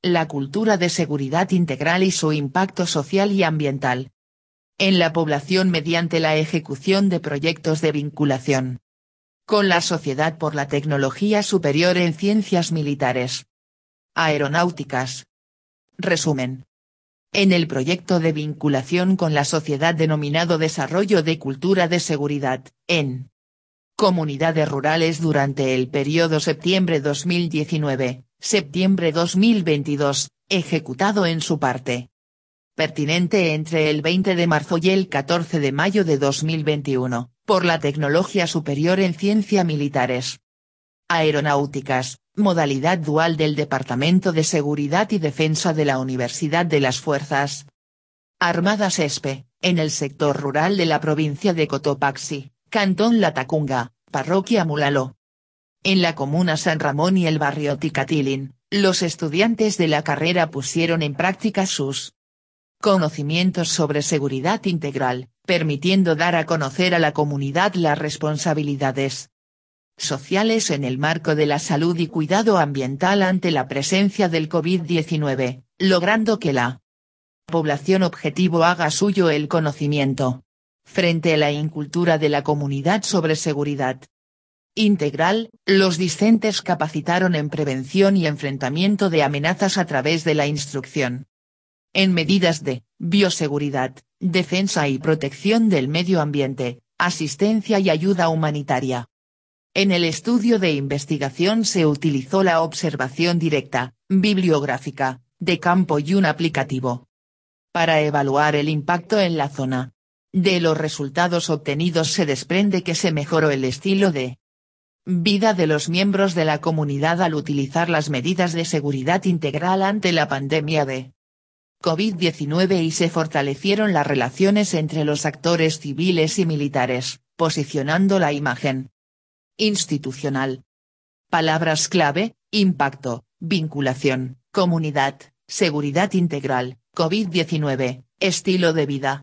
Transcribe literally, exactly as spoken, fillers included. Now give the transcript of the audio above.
la cultura de seguridad integral y su impacto social y ambiental en la población mediante la ejecución de proyectos de vinculación con la sociedad por la tecnología superior en ciencias militares, aeronáuticas. Resumen. En el proyecto de vinculación con la sociedad denominado Desarrollo de Cultura de Seguridad, en comunidades rurales durante el periodo septiembre dos mil diecinueve, septiembre dos mil veintidós, ejecutado en su parte pertinente entre el veinte de marzo y el catorce de mayo de dos mil veintiuno, por la Tecnología Superior en Ciencia Militares Aeronáuticas, modalidad dual del Departamento de Seguridad y Defensa de la Universidad de las Fuerzas Armadas ESPE, en el sector rural de la provincia de Cotopaxi, Cantón Latacunga, Parroquia Mulalo. En la comuna San Ramón y el barrio Ticatilín, los estudiantes de la carrera pusieron en práctica sus conocimientos sobre seguridad integral, permitiendo dar a conocer a la comunidad las responsabilidades sociales en el marco de la salud y cuidado ambiental ante la presencia del COVID diecinueve, logrando que la población objetivo haga suyo el conocimiento frente a la incultura de la comunidad sobre seguridad integral. Los discentes capacitaron en prevención y enfrentamiento de amenazas a través de la instrucción en medidas de bioseguridad, defensa y protección del medio ambiente, asistencia y ayuda humanitaria. En el estudio de investigación se utilizó la observación directa, bibliográfica, de campo y un aplicativo para evaluar el impacto en la zona. De los resultados obtenidos se desprende que se mejoró el estilo de vida de los miembros de la comunidad al utilizar las medidas de seguridad integral ante la pandemia de COVID diecinueve y se fortalecieron las relaciones entre los actores civiles y militares, posicionando la imagen institucional. Palabras clave: impacto, vinculación, comunidad, seguridad integral, COVID diecinueve, estilo de vida.